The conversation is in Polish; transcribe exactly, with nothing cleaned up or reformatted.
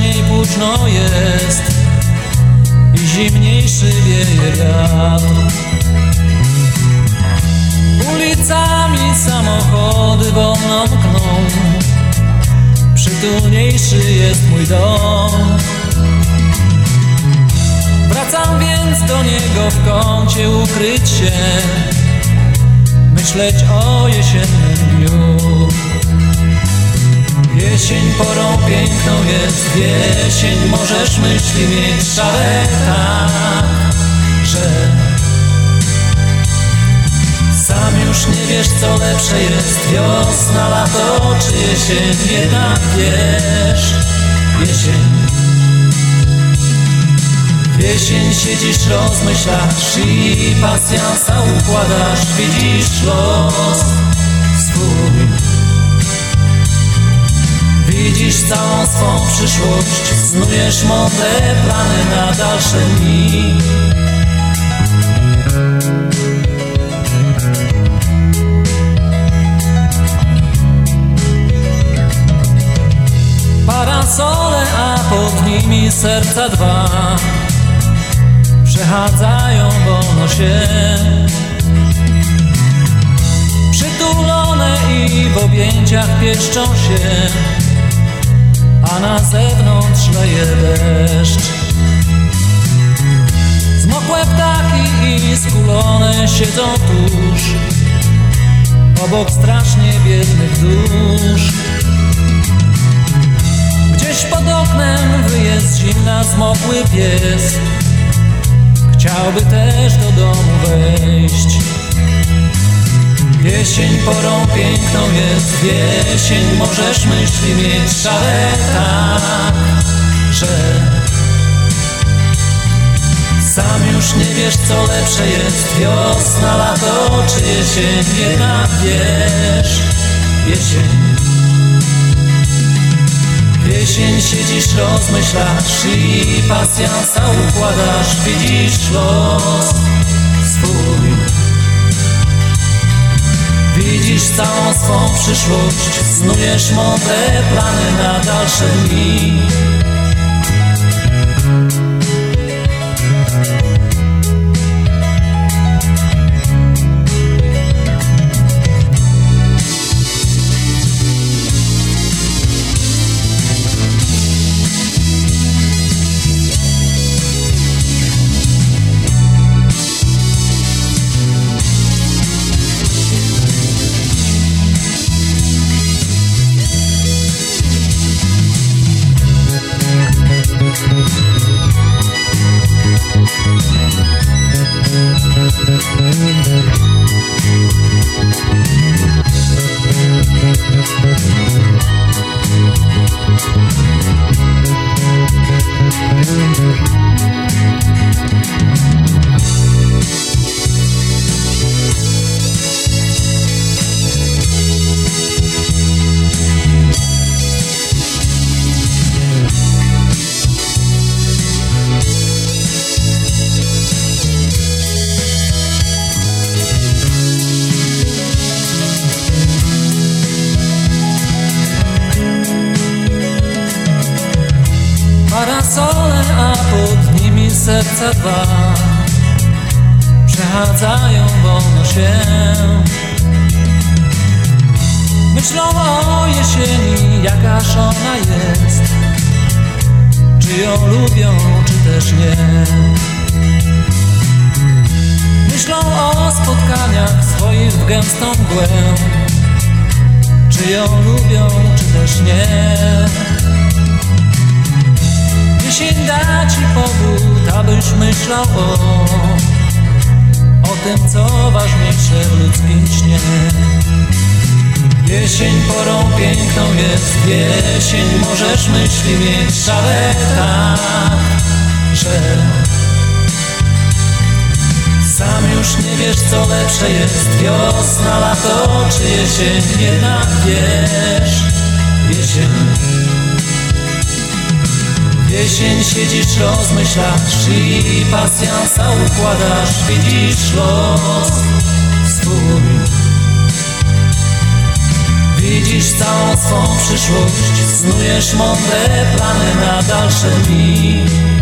wcześniej późno jest i zimniejszy wieje wiatr. Ulicami samochody wolno mkną, przytulniejszy jest mój dom. Wracam więc do niego w kącie ukryć się, myśleć o jesiennym dniu. Jesień porą piękną jest, jesień możesz myśli mieć szare tak, że sam już nie wiesz co lepsze jest, wiosna, lato czy jesień, jednak wiesz, jesień. Jesień siedzisz, rozmyślasz i pasjansa układasz, widzisz los swój. Widzisz całą swą przyszłość, snujesz mądre plany na dalsze dni. Parasole, a pod nimi serca dwa przechadzają wolno się, przytulone i w objęciach pieszczą się, a na zewnątrz leje deszcz. Zmokłe ptaki i skulone siedzą tuż obok strasznie biednych dusz. Gdzieś pod oknem wyje z zimna zmokły pies, chciałby też do domu wejść. Jesień porą piękną jest, jesień możesz myśli mieć szare tak, że sam już nie wiesz co lepsze jest, wiosna, lato czy jesień, jednak wiesz, jesień. Jesień siedzisz, rozmyślasz i pasjansa układasz, widzisz los swój. Widzisz całą swą przyszłość, snujesz mądre plany na dalsze dni. Parasole, a pod nimi serca dwa przechadzają wolno się, myślą o jesieni, jakaż ona jest, czy ją lubią, czy też nie. Myślą o spotkaniach swoich w gęstą mgłę, czy ją lubią, czy też nie. Jesień da ci powód, abyś myślał o, o tym, co ważniejsze w ludzkim śnie. Jesień porą piękną jest, jesień możesz myśli mieć szare tak, że sam już nie wiesz co lepsze jest, wiosna, lato czy jesień, jednak wiesz, jesień. Jesień siedzisz, rozmyślasz i pasjansa układasz, widzisz los swój. Widzisz całą swą przyszłość, Snujesz mądre plany na dalsze dni.